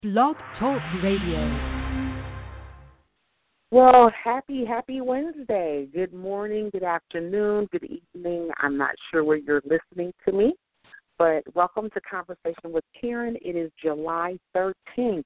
Blog Talk Radio. Well, happy Wednesday. Good morning, good afternoon, good evening. I'm not sure where you're listening to me, but welcome to Conversation with Karen. It is July 13th,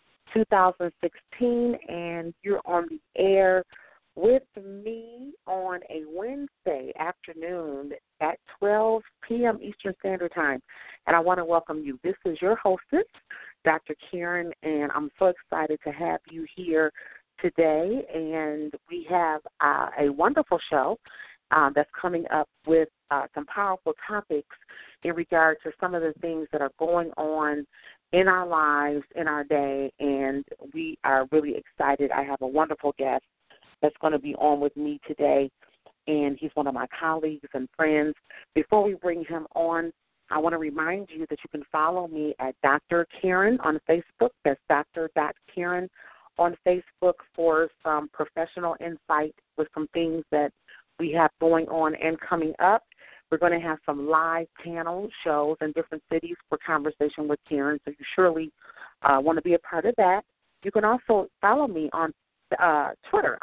2016, and you're on the air with me on a Wednesday afternoon at 12 p.m. Eastern Standard Time. And I want to welcome you. This is your hostess, Dr. Karen, and I'm so excited to have you here today. And we have a wonderful show that's coming up with some powerful topics in regard to some of the things that are going on in our lives, in our day, and we are really excited. I have a wonderful guest that's going to be on with me today, and he's one of my colleagues and friends. Before we bring him on, I want to remind you that you can follow me at Dr. Karen on Facebook. That's Dr.Karen on Facebook for some professional insight with some things that we have going on and coming up. We're going to have some live panel shows in different cities for Conversation with Karen, so you surely want to be a part of that. You can also follow me on Twitter,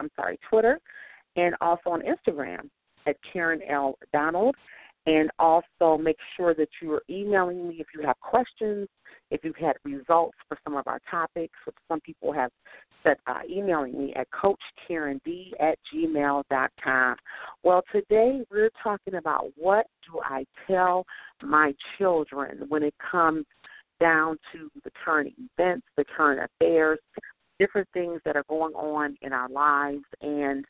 and also on Instagram at Karen L. Donald. And also make sure that you are emailing me if you have questions, if you've had results for some of our topics. Some people have said emailing me at CoachKarenD@gmail.com. Well, today we're talking about what do I tell my children when it comes down to the current events, the current affairs, different things that are going on in our lives. And,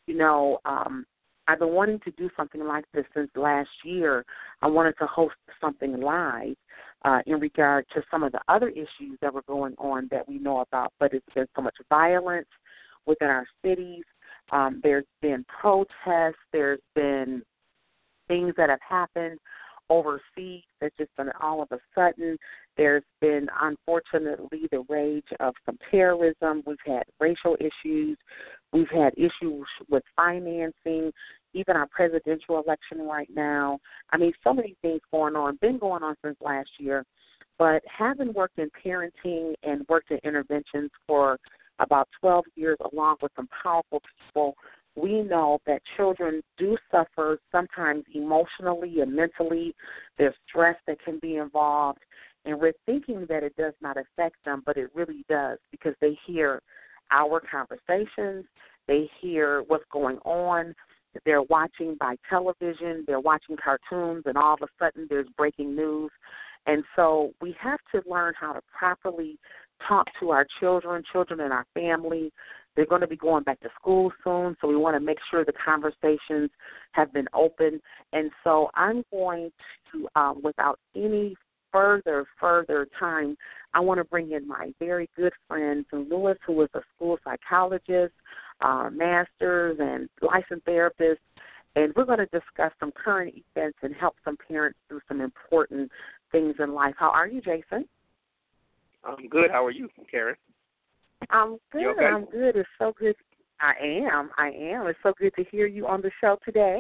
I've been wanting to do something like this since last year. I wanted to host something live in regard to some of the other issues that were going on that we know about, but it's been so much violence within our cities. There's been protests. There's been things that have happened overseas that's just been all of a sudden. There's been, unfortunately, the rage of some terrorism. We've had racial issues. We've had issues with financing, even our presidential election right now. I mean, so many things going on, been going on since last year. But having worked in parenting and worked in interventions for about 12 years along with some powerful people, we know that children do suffer sometimes emotionally and mentally. There's stress that can be involved, and we're thinking that it does not affect them, but it really does because they hear our conversations, they hear what's going on, they're watching by television, they're watching cartoons, and all of a sudden there's breaking news. And so we have to learn how to properly talk to our children in our family. They're going to be going back to school soon, so we want to make sure the conversations have been open. And so I'm going to, without any further time, I want to bring in my very good friend, Sue Lewis, who is a school psychologist, master's, and licensed therapist. And we're going to discuss some current events and help some parents through some important things in life. How are you, Jason? I'm good. How are you, Karen? I'm good. You okay? I'm good. It's so good. I am. It's so good to hear you on the show today.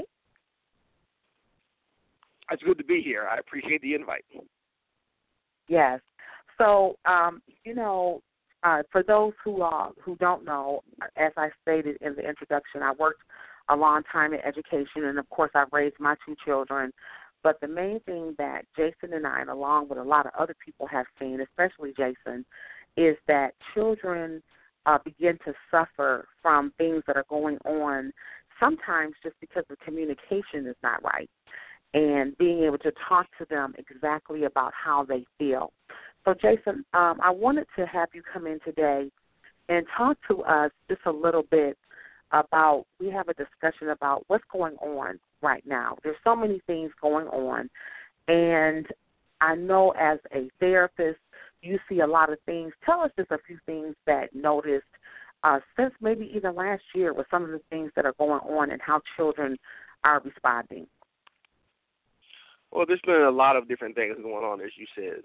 It's good to be here. I appreciate the invite. Yes. So, for those who don't know, as I stated in the introduction, I worked a long time in education, and, of course, I've raised my two children. But the main thing that Jason and I, and along with a lot of other people, have seen, especially Jason, is that children begin to suffer from things that are going on, sometimes just because the communication is not right, and being able to talk to them exactly about how they feel. So, Jason, I wanted to have you come in today and talk to us just a little bit about, we have a discussion about what's going on right now. There's so many things going on, and I know as a therapist, you see a lot of things. Tell us just a few things that noticed since maybe even last year with some of the things that are going on and how children are responding. Well, there's been a lot of different things going on, as you said.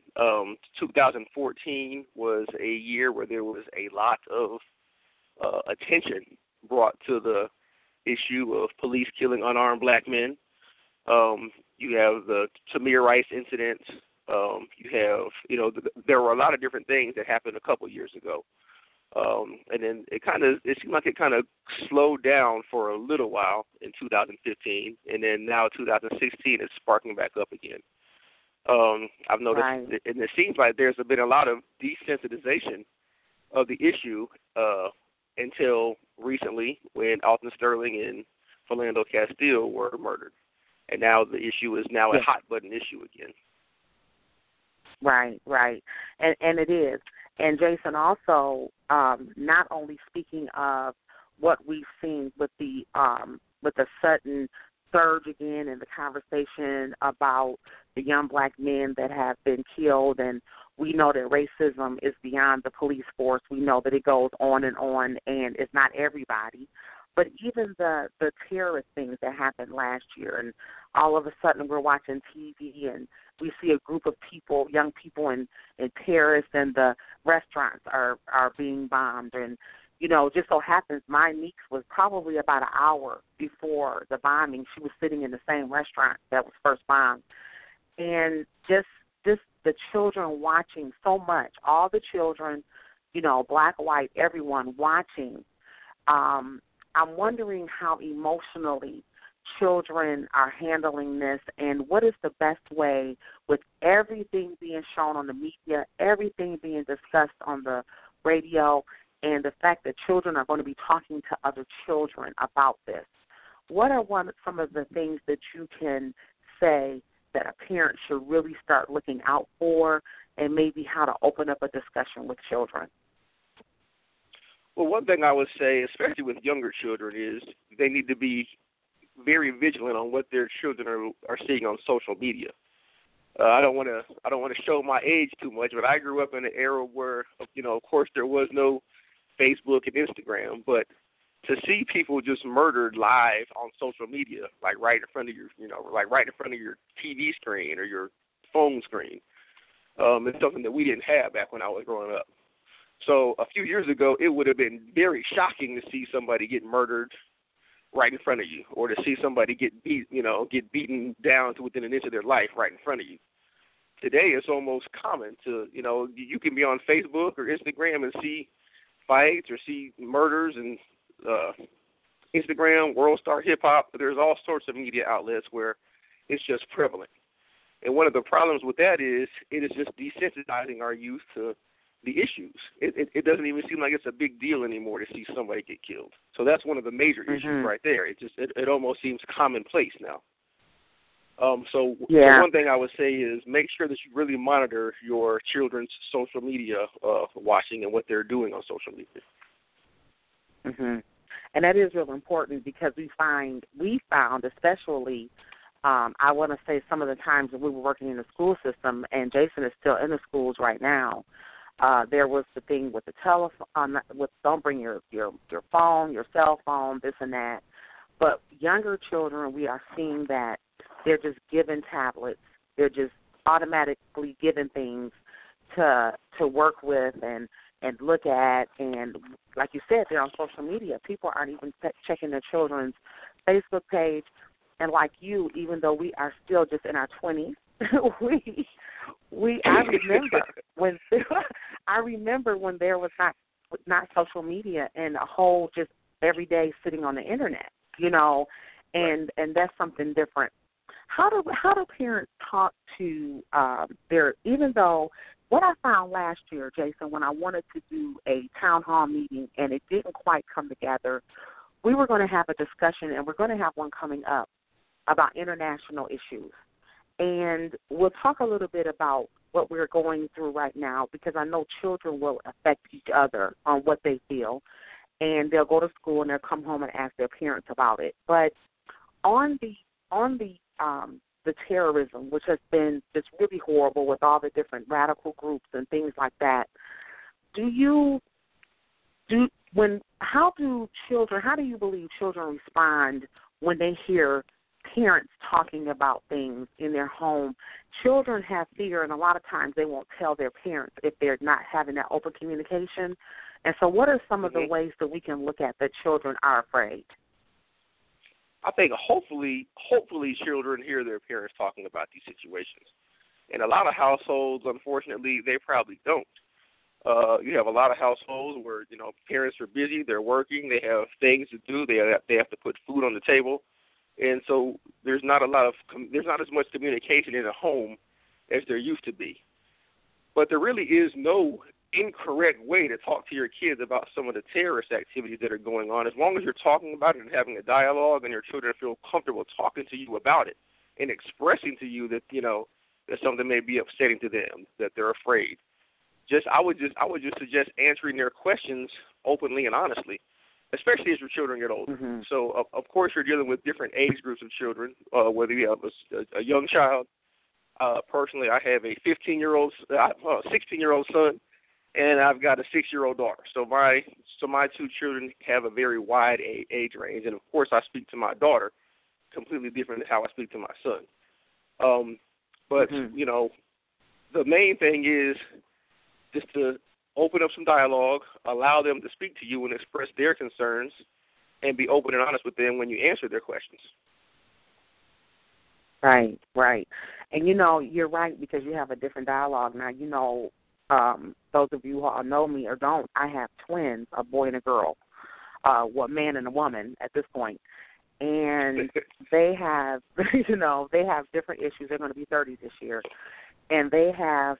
2014 was a year where there was a lot of attention brought to the issue of police killing unarmed black men. You have the Tamir Rice incident, You have, there were a lot of different things that happened a couple years ago. And then it seemed like it kind of slowed down for a little while in 2015, and then now 2016 it's sparking back up again. I've noticed, and it seems like there's been a lot of desensitization of the issue until recently when Alton Sterling and Philando Castile were murdered. And now the issue is now a hot-button issue again. Right. And it is. And Jason, also, not only speaking of what we've seen with the sudden surge again in the conversation about the young black men that have been killed, and we know that racism is beyond the police force. We know that it goes on, and it's not everybody. But even the terrorist things that happened last year, and all of a sudden we're watching TV and we see a group of people, young people in Paris, and the restaurants are being bombed. And, just so happens my niece was probably about an hour before the bombing. She was sitting in the same restaurant that was first bombed. And just the children watching so much, all the children, black, white, everyone watching. I'm wondering how emotionally children are handling this, and what is the best way with everything being shown on the media, everything being discussed on the radio, and the fact that children are going to be talking to other children about this. What are some of the things that you can say that a parent should really start looking out for, and maybe how to open up a discussion with children? Well, one thing I would say, especially with younger children, is they need to be very vigilant on what their children are seeing on social media. I don't want to show my age too much, but I grew up in an era where, of course, there was no Facebook and Instagram, but to see people just murdered live on social media, like right in front of your, right in front of your TV screen or your phone screen, it's something that we didn't have back when I was growing up. So a few years ago, it would have been very shocking to see somebody get murdered right in front of you, or to see somebody get beaten down to within an inch of their life right in front of you. Today, it's almost common to, you can be on Facebook or Instagram and see fights or see murders, and Instagram, World Star Hip Hop. There's all sorts of media outlets where it's just prevalent. And one of the problems with that is it is just desensitizing our youth to the issues. It doesn't even seem like it's a big deal anymore to see somebody get killed. So that's one of the major issues right there. It almost seems commonplace now. So one thing I would say is make sure that you really monitor your children's social media watching and what they're doing on social media. Mm-hmm. And that is real important, because we found especially, I want to say some of the times that we were working in the school system, and Jason is still in the schools right now, there was the thing with the telephone, with don't bring your phone, your cell phone, this and that. But younger children, we are seeing that they're just given tablets. They're just automatically given things to work with and look at. And like you said, they're on social media. People aren't even checking their children's Facebook page. And like you, even though we are still just in our 20s, I remember when there was not social media and a whole just every day sitting on the internet, and that's something different. How do parents talk to even though what I found last year, Jason, when I wanted to do a town hall meeting and it didn't quite come together, we were going to have a discussion, and we're going to have one coming up about international issues. And we'll talk a little bit about what we're going through right now, because I know children will affect each other on what they feel. And they'll go to school and they'll come home and ask their parents about it. But on the terrorism, which has been just really horrible with all the different radical groups and things like that, how do you believe children respond when they hear parents talking about things in their home? Children have fear, and a lot of times they won't tell their parents if they're not having that open communication. And so what are some of the ways that we can look at that children are afraid? I think hopefully children hear their parents talking about these situations. In a lot of households, unfortunately, they probably don't. You have a lot of households where, parents are busy, they're working, they have things to do, they have to put food on the table, and so there's not as much communication in a home as there used to be. But there really is no incorrect way to talk to your kids about some of the terrorist activities that are going on, as long as you're talking about it and having a dialogue, and your children feel comfortable talking to you about it and expressing to you that that something may be upsetting to them, that they're afraid. I would just suggest answering their questions openly and honestly, especially as your children get older. Mm-hmm. So of course you're dealing with different age groups of children, whether you have a young child. Personally, I have a 16-year-old son, and I've got a 6-year-old daughter. So my two children have a very wide age range, and of course I speak to my daughter completely different than how I speak to my son. But the main thing is just to open up some dialogue, allow them to speak to you and express their concerns, and be open and honest with them when you answer their questions. Right. And, you're right, because you have a different dialogue. Now, those of you who all know me or don't, I have twins, a boy and a girl, man and a woman at this point. And they have, they have different issues. They're going to be 30 this year. And they have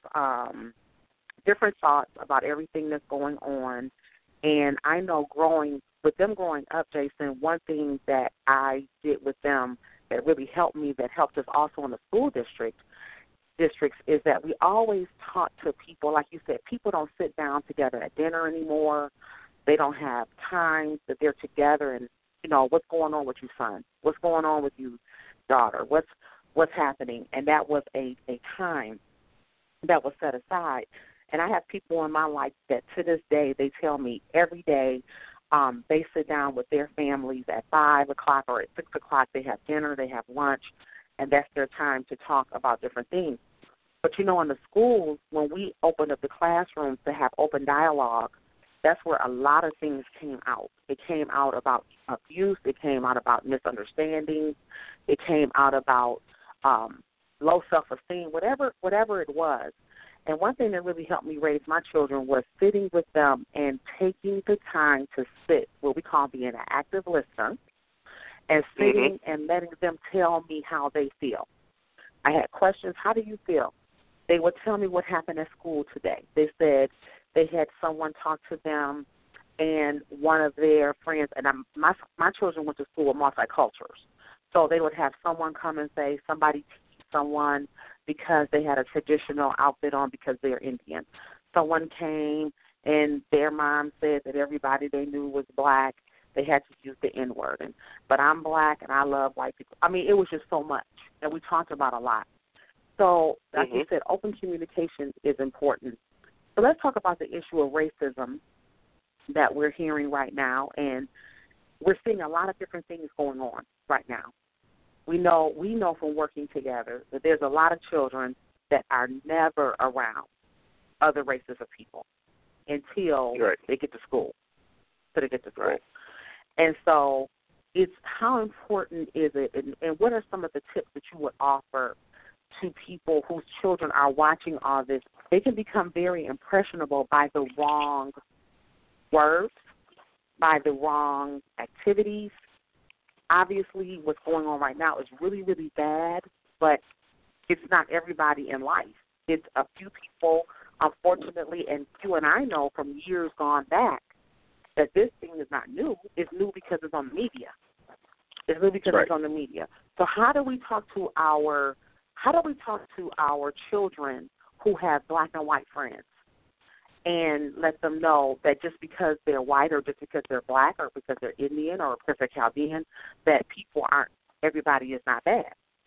different thoughts about everything that's going on. And I know growing up, Jason, one thing that I did with them that really helped me, that helped us also in the school districts, is that we always talk to people. Like you said, people don't sit down together at dinner anymore. They don't have time that they're together and, what's going on with you, son? What's going on with you, daughter? What's happening? And that was a time that was set aside. And I have people in my life that to this day, they tell me every day they sit down with their families at 5 o'clock or at 6 o'clock. They have dinner, they have lunch, and that's their time to talk about different things. But, in the schools, when we opened up the classrooms to have open dialogue, that's where a lot of things came out. It came out about abuse. It came out about misunderstandings. It came out about low self-esteem, whatever it was. And one thing that really helped me raise my children was sitting with them and taking the time to sit, what we call being an active listener, and sitting and letting them tell me how they feel. I had questions. How do you feel? They would tell me what happened at school today. They said they had someone talk to them, and one of their friends, and my children went to school with multicultures, so they would have someone come and say somebody teach someone because they had a traditional outfit on because they're Indian. Someone came and their mom said that everybody they knew was black. They had to use the N-word. But I'm black and I love white people. I mean, it was just so much, and we talked about a lot. So, like you said, open communication is important. So let's talk about the issue of racism that we're hearing right now, and we're seeing a lot of different things going on right now. We know from working together that there's a lot of children that are never around other races of people until they get to school. Right. And so it's how important is it, and what are some of the tips that you would offer to people whose children are watching all this? They can become very impressionable by the wrong words, by the wrong activities. Obviously, what's going on right now is really, really bad, but it's not everybody in life. It's a few people, unfortunately, and you and I know from years gone back that this thing is not new. It's new because it's on the media. It's new because it's on the media. So how do we talk to our children who have black and white friends and let them know that just because they're white or just because they're black or because they're Indian or because they're Chaldean, that everybody is not bad?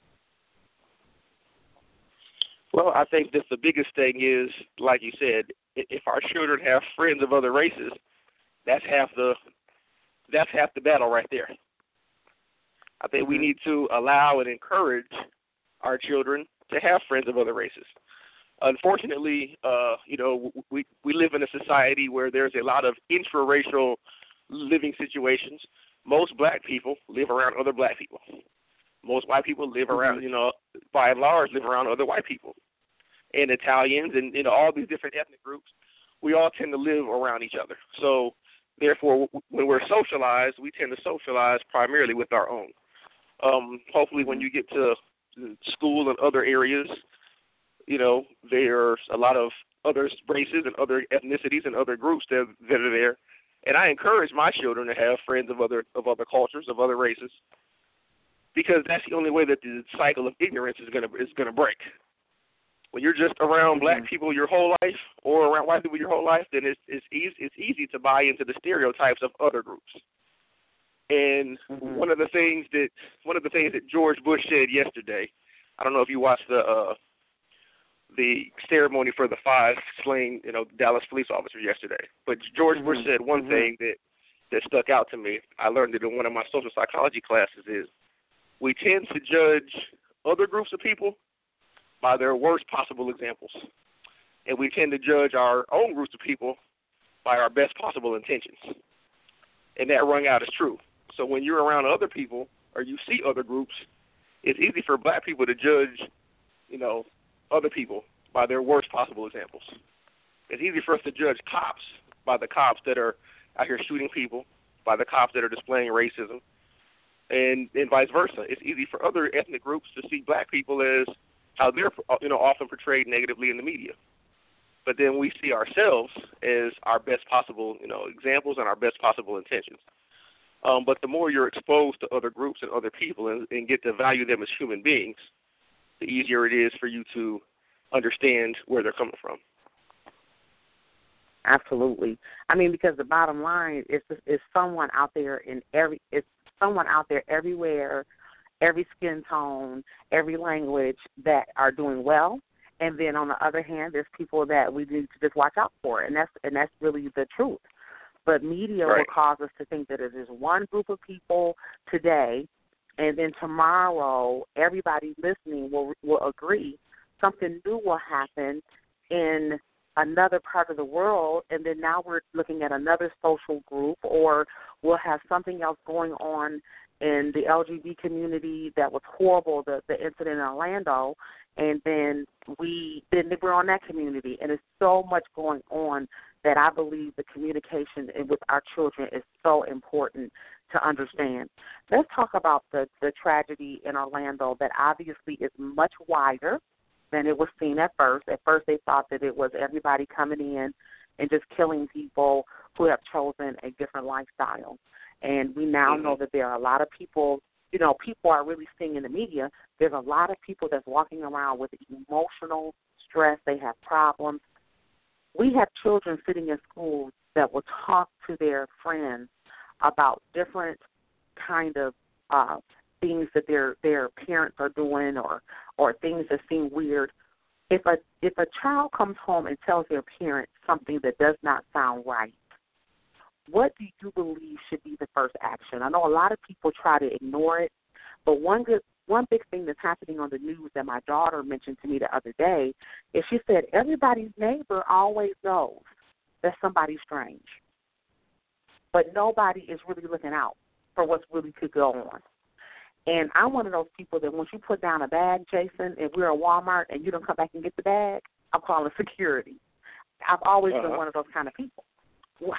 Well, I think that the biggest thing is, like you said, if our children have friends of other races, that's half the battle right there. I think we need to allow and encourage our children to have friends of other races. Unfortunately, we live in a society where there's a lot of intraracial living situations. Most black people live around other black people. Most white people live around, by and large, live around other white people. and Italians and, all these different ethnic groups, we all tend to live around each other. So, therefore, when we're socialized, we tend to socialize primarily with our own. Hopefully when you get to school and other areas, there's a lot of other races and other ethnicities and other groups that are there. And I encourage my children to have friends of other cultures, of other races, because that's the only way that the cycle of ignorance is gonna break. When you're just around black people your whole life, or around white people your whole life, then it's easy to buy into the stereotypes of other groups. And one of the things that George Bush said yesterday, I don't know if you watched the ceremony for the 5 slain, Dallas police officers yesterday, but George Bush said one thing that stuck out to me. I learned it in one of my social psychology classes. Is we tend to judge other groups of people by their worst possible examples, and we tend to judge our own groups of people by our best possible intentions. And that rung out as true. So when you're around other people or you see other groups, it's easy for black people to judge, other people by their worst possible examples. It's easy for us to judge cops by the cops that are out here shooting people, by the cops that are displaying racism, and vice versa. It's easy for other ethnic groups to see black people as how they're, often portrayed negatively in the media. But then we see ourselves as our best possible, examples and our best possible intentions. But the more you're exposed to other groups and other people and get to value them as human beings, the easier it is for you to understand where they're coming from. Absolutely. I mean, because the bottom line is someone out there everywhere, every skin tone, every language that are doing well. And then on the other hand, there's people that we need to just watch out for, and that's really the truth. But media will cause us to think that it is one group of people today, and then tomorrow everybody listening will agree something new will happen in another part of the world, and then now we're looking at another social group, or we'll have something else going on in the LGBT community that was horrible, the incident in Orlando, and then we're on that community, and there's so much going on that I believe the communication with our children is so important to understand. Let's talk about the tragedy in Orlando that obviously is much wider than it was seen at first. At first they thought that it was everybody coming in and just killing people who have chosen a different lifestyle. And we now know that there are a lot of people, people are really seeing in the media, there's a lot of people that's walking around with emotional stress. They have problems. We have children sitting in schools that will talk to their friends about different kind of things that their parents are doing or things that seem weird. If a child comes home and tells their parents something that does not sound right, what do you believe should be the first action? I know a lot of people try to ignore it, but one big thing that's happening on the news that my daughter mentioned to me the other day is she said everybody's neighbor always knows that somebody's strange, but nobody is really looking out for what's really could go on. And I'm one of those people that once you put down a bag, Jason, and we're at Walmart and you don't come back and get the bag, I'm calling security. I've always been one of those kind of people. Well,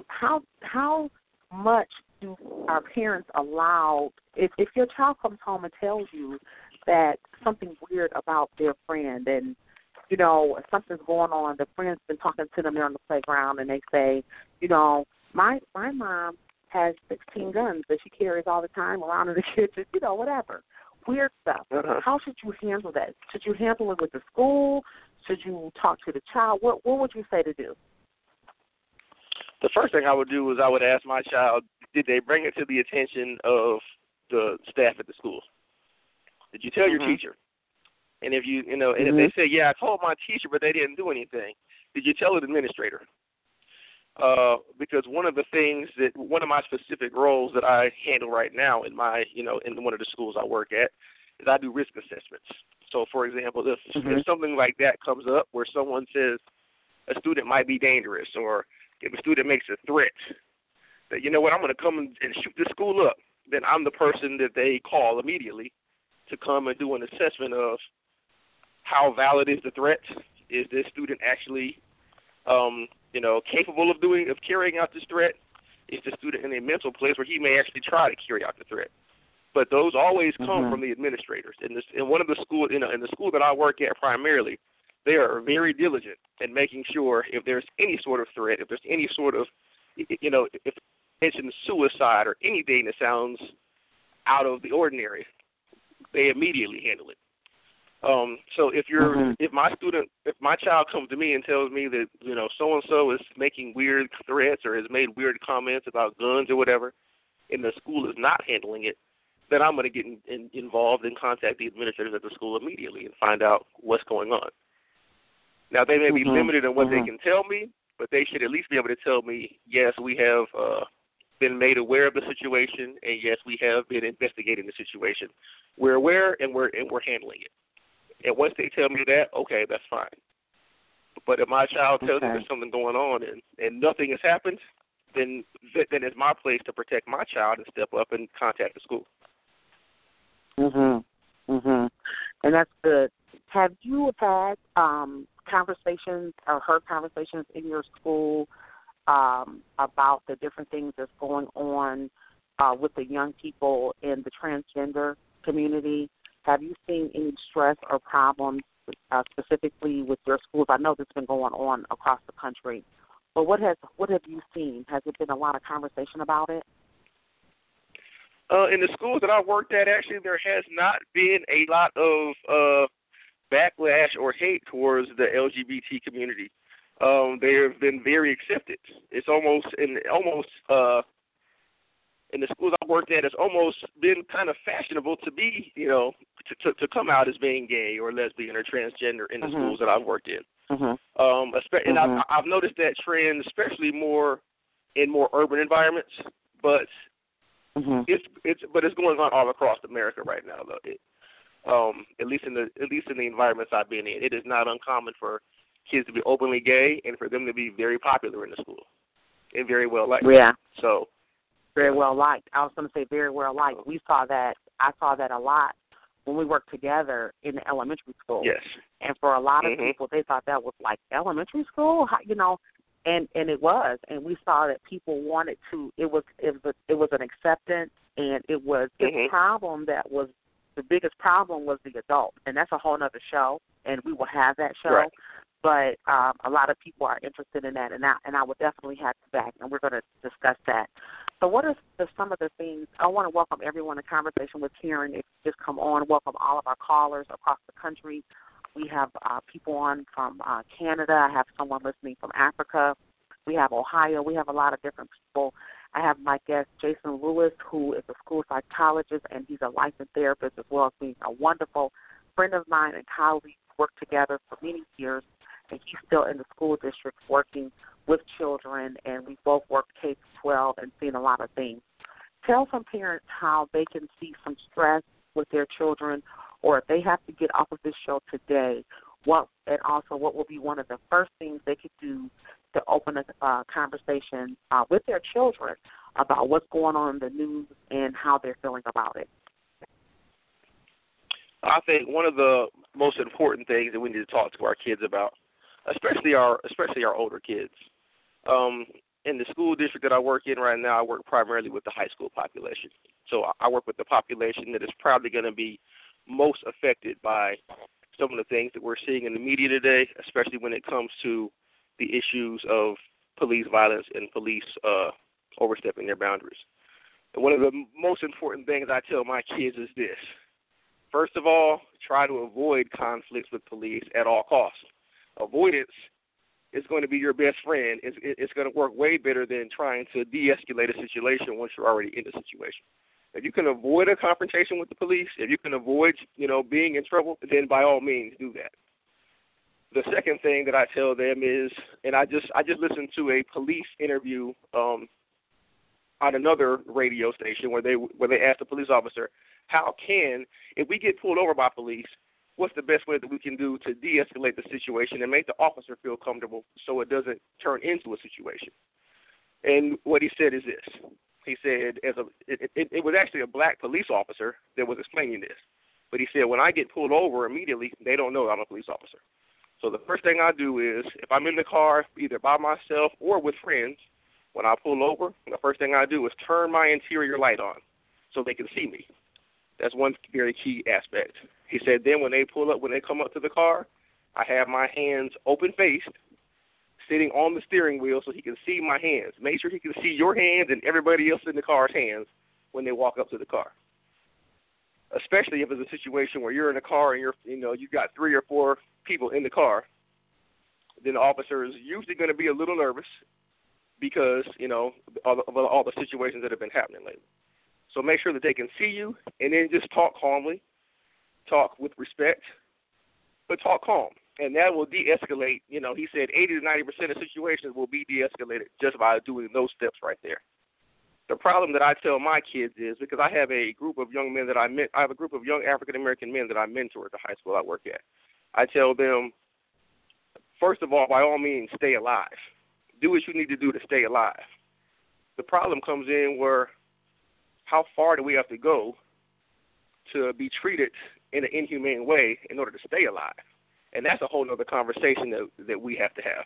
how much do our parents allow, if your child comes home and tells you that something weird about their friend and, something's going on, the friend's been talking to them there on the playground and they say, my mom has 16 guns that she carries all the time around in the kitchen, whatever. Weird stuff. How should you handle that? Should you handle it with the school? Should you talk to the child? What would you say to do? The first thing I would do is I would ask my child, did they bring it to the attention of the staff at the school? Did you tell your teacher? And if you, and if they say, yeah, I told my teacher, but they didn't do anything, did you tell the administrator? Because one of my specific roles that I handle right now in my, in one of the schools I work at is I do risk assessments. So, for example, if something like that comes up where someone says a student might be dangerous, or if a student makes a threat that, I'm going to come and shoot this school up, then I'm the person that they call immediately to come and do an assessment of how valid is the threat? Is this student actually, capable of carrying out this threat? Is the student in a mental place where he may actually try to carry out the threat? But those always come from the administrators. In one of the schools, in the school that I work at primarily, they are very diligent in making sure if there's any sort of threat, if there's any sort of, if mention suicide or anything that sounds out of the ordinary, they immediately handle it. So if my child comes to me and tells me that so and so is making weird threats or has made weird comments about guns or whatever, and the school is not handling it, then I'm going to get involved and contact the administrators at the school immediately and find out what's going on. Now, they may be limited in what they can tell me, but they should at least be able to tell me, yes, we have been made aware of the situation, and yes, we have been investigating the situation. We're aware, and we're handling it. And once they tell me that, okay, that's fine. But if my child tells me there's something going on and nothing has happened, then it's my place to protect my child and step up and contact the school. And that's good. Have you had conversations or heard conversations in your school about the different things that's going on with the young people in the transgender community? Have you seen any stress or problems specifically with your schools? I know this has been going on across the country, but what have you seen? Has there been a lot of conversation about it? In the schools that I worked at, actually, there has not been a lot of backlash or hate towards the LGBT community. They have been very accepted. It's almost in the schools I worked at, it's almost been kind of fashionable to be, to come out as being gay or lesbian or transgender in the schools that I've worked in. And I've noticed that trend, especially more in more urban environments, but it's going on all across America right now, though. At least in the environments I've been in, it is not uncommon for kids to be openly gay and for them to be very popular in the school and very well liked. Yeah. So. Very well liked. I was going to say very well liked. We saw that. I saw that a lot when we worked together in the elementary school. Yes. And for a lot of people, they thought that was like elementary school, and it was. And we saw that people wanted to. It was an acceptance, and it was the problem that was the biggest problem was the adult, and that's a whole other show, and we will have that show. Right. But a lot of people are interested in that, and I would definitely have you back, and we're going to discuss that. So what are some of the things? I want to welcome everyone to Conversation with Karen. If you just come on, welcome all of our callers across the country. We have people on from Canada. I have someone listening from Africa. We have Ohio. We have a lot of different people. I have my guest, Jason Lewis, who is a school psychologist, and he's a licensed therapist as well as being a wonderful friend of mine and colleague. Worked together for many years, and he's still in the school district working with children, and we both worked K-12 and seen a lot of things. Tell some parents how they can see some stress with their children, or if they have to get off of this show today, what will be one of the first things they could do to open a conversation with their children about what's going on in the news and how they're feeling about it. I think one of the most important things that we need to talk to our kids about, especially our older kids. In the school district that I work in right now, I work primarily with the high school population. So I work with the population that is probably going to be most affected by some of the things that we're seeing in the media today, especially when it comes to the issues of police violence and police overstepping their boundaries. And one of the most important things I tell my kids is this. First of all, try to avoid conflicts with police at all costs. Avoidance is going to be your best friend. It's going to work way better than trying to de-escalate a situation once you're already in the situation. If you can avoid a confrontation with the police, if you can avoid, being in trouble, then by all means do that. The second thing that I tell them is, and I just listened to a police interview on another radio station where they asked the police officer, if we get pulled over by police, what's the best way that we can do to de-escalate the situation and make the officer feel comfortable so it doesn't turn into a situation? And what he said is this. He said, it was actually a black police officer that was explaining this. But he said, when I get pulled over immediately, they don't know I'm a police officer. So the first thing I do is, if I'm in the car, either by myself or with friends, when I pull over, the first thing I do is turn my interior light on so they can see me. That's one very key aspect. He said then when they come up to the car, I have my hands open-faced, sitting on the steering wheel so he can see my hands. Make sure he can see your hands and everybody else in the car's hands when they walk up to the car. Especially if it's a situation where you're in a car and you got 3 or 4 people in the car, then the officer is usually going to be a little nervous because, of all the situations that have been happening lately. So make sure that they can see you, and then just talk calmly, talk with respect, but talk calm. And that will de-escalate. He said 80 to 90% of situations will be de-escalated just by doing those steps right there. The problem that I tell my kids is, because I have a group of young men that I have a group of young African-American men that I mentor at the high school I work at. I tell them, first of all, by all means, stay alive. Do what you need to do to stay alive. The problem comes in where, how far do we have to go to be treated in an inhumane way in order to stay alive? And that's a whole other conversation that we have to have.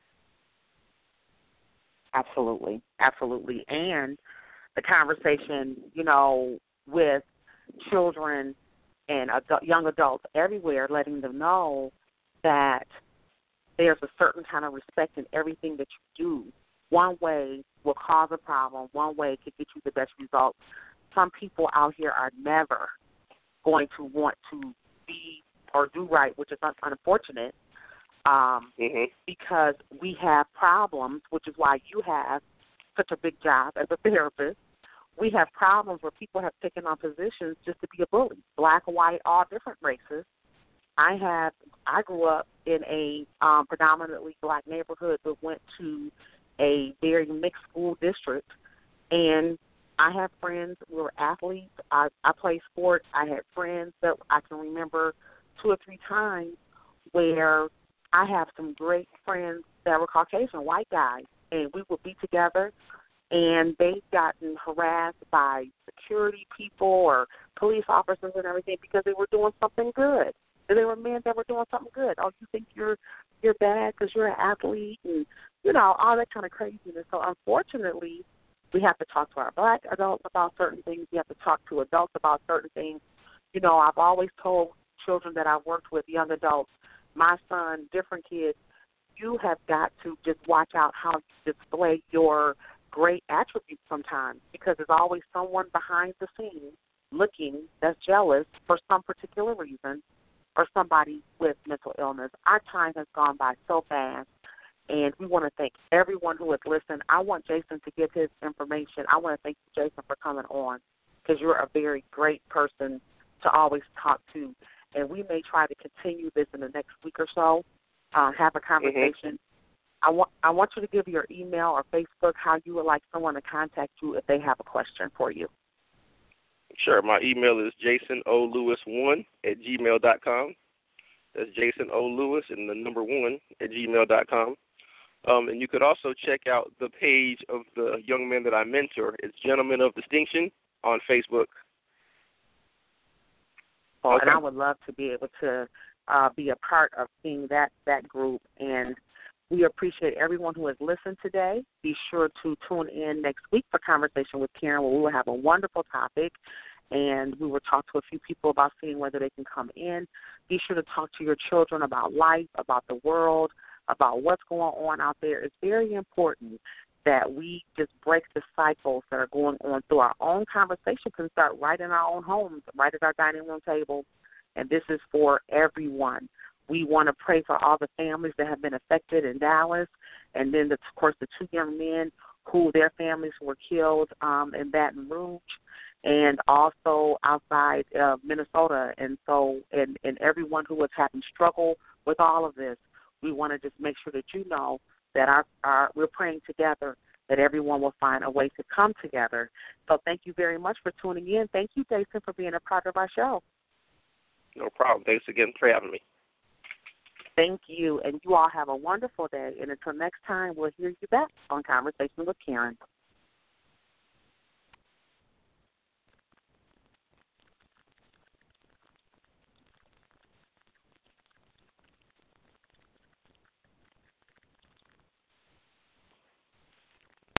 Absolutely, absolutely. And the conversation, with children and young adults everywhere, letting them know that there's a certain kind of respect in everything that you do. One way will cause a problem. One way could get you the best results. Some people out here are never going to want to be or do right, which is unfortunate, because we have problems, which is why you have such a big job as a therapist. We have problems where people have taken on positions just to be a bully, black, white, all different races. I grew up in a predominantly black neighborhood, but went to a very mixed school district, and I have friends who were athletes. I played sports. I had friends that I can remember 2 or 3 times where I have some great friends that were Caucasian, white guys, and we would be together, and they've gotten harassed by security people or police officers and everything because they were doing something good. And they were men that were doing something good. Oh, you think you're bad because you're an athlete and, all that kind of craziness. So, unfortunately, we have to talk to our black adults about certain things. We have to talk to adults about certain things. I've always told children that I've worked with, young adults, my son, different kids, you have got to just watch out how you display your great attributes sometimes, because there's always someone behind the scenes looking that's jealous for some particular reason, or somebody with mental illness. Our time has gone by so fast, and we want to thank everyone who has listened. I want Jason to give his information. I want to thank you, Jason, for coming on, because you're a very great person to always talk to. And we may try to continue this in the next week or so, have a conversation. I want you to give your email or Facebook how you would like someone to contact you if they have a question for you. Sure. My email is jasonolewis1@gmail.com. That's Jason O. Lewis and the number 1@gmail.com. And you could also check out the page of the young men that I mentor. It's Gentlemen of Distinction on Facebook. Okay. And I would love to be able to be a part of seeing that group. And we appreciate everyone who has listened today. Be sure to tune in next week for Conversation with Karen, where we will have a wonderful topic, and we will talk to a few people about seeing whether they can come in. Be sure to talk to your children about life, about the world, about what's going on out there. It's very important that we just break the cycles that are going on through our own conversation. Can start right in our own homes, right at our dining room table, and this is for everyone. We want to pray for all the families that have been affected in Dallas, and then, of course, the 2 young men who their families were killed in Baton Rouge, and also outside of Minnesota. And so, and everyone who is having struggle with all of this, we want to just make sure that you know that we're praying together, that everyone will find a way to come together. So thank you very much for tuning in. Thank you, Jason, for being a part of our show. No problem. Thanks again for having me. Thank you, and you all have a wonderful day. And until next time, we'll hear you back on Conversation with Karen.